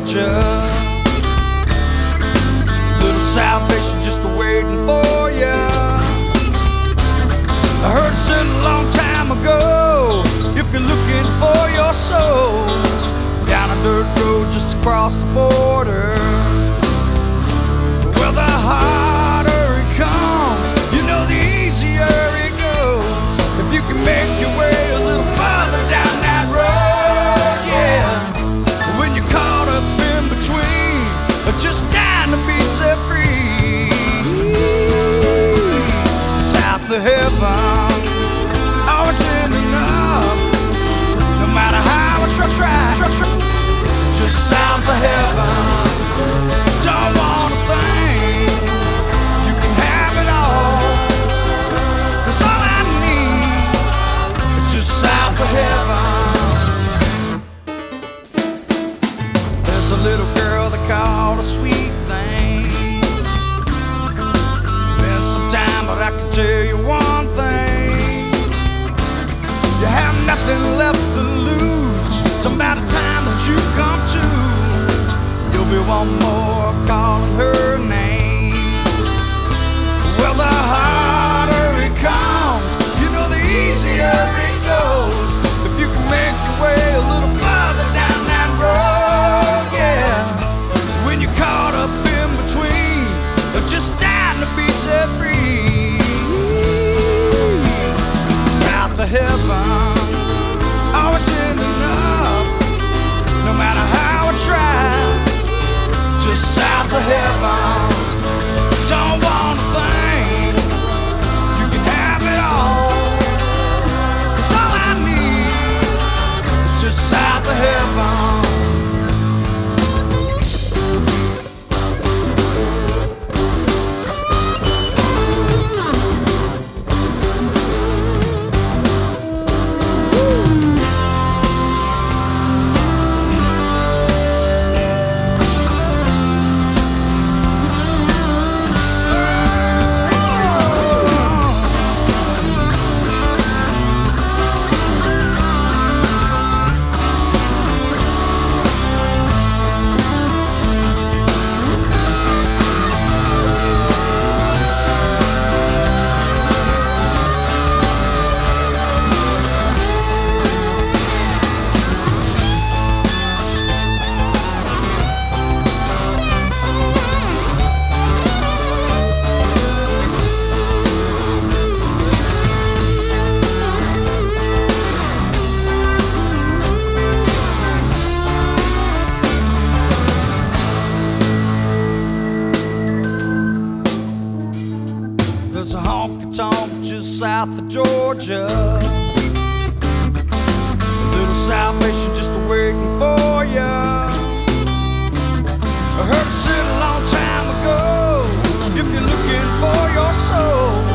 Georgia. Little salvation just waiting for ya. I heard it said a long time ago, if you're looking for your soul, down a dirt road just across the border. Well, the harder it comes, you know, the easier it goes. If you can make your way a little farther down that road, yeah. When you're caught up in between, just dying to be set free. South of heaven, always ending up, no matter how I try, just south of heaven. Don't wanna think you can have it all, 'cause all I need is just south of heaven. There's a little girl they call a sweet thing. Been some time, but I can tell you one thing: you have nothing left to lose. Some about the time that you come to, you'll be one more calling her name. Well, the harder it comes, you know, the easier it goes. If you can make your way a little farther down that road, yeah. When you're caught up in between, just dying to be set free. South of heaven, always ending up, no matter how I try, just south of heaven. Don't wanna think you can have it all, 'cause all I need is just south of heaven. There's a honky-tonk just south of Georgia. A little salvation just waiting for ya. I heard it said a long time ago, if you're looking for your soul,